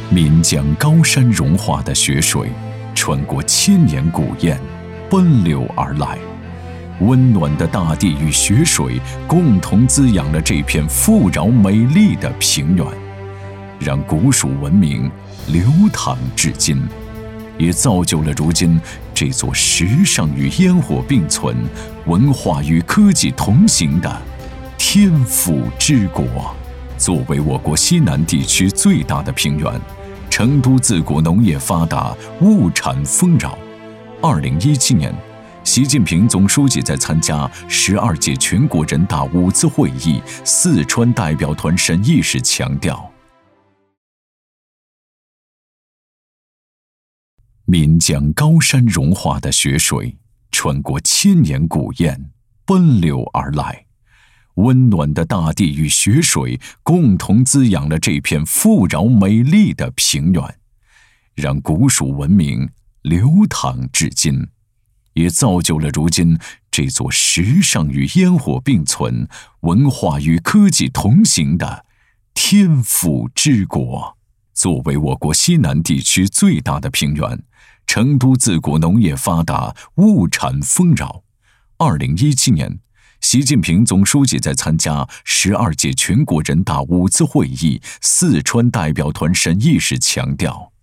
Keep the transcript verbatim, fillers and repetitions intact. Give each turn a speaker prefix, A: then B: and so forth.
A: 岷江高山融化的雪水，穿过千年古堰，奔流而来。温暖的大地与雪水共同滋养了这片富饶美丽的平原，让古蜀文明流淌至今，也造就了如今这座时尚与烟火并存、文化与科技同行的天府之国。作为我国西南地区最大的平原，成都自古农业发达，物产丰饶。二零一七年，习近平总书记在参加十二届全国人大五次会议四川代表团审议时强调，岷江高山融化的雪水，穿过千年古堰，奔流而来。温暖的大地与雪水共同滋养了这片富饶美丽的平原，让古蜀文明流淌至今，也造就了如今这座时尚与烟火并存、文化与科技同行的天府之国。作为我国西南地区最大的平原，成都自古农业发达，物产丰饶。二零一七年，习近平总书记在参加十二届全国人大五次会议四川代表团审议时强调，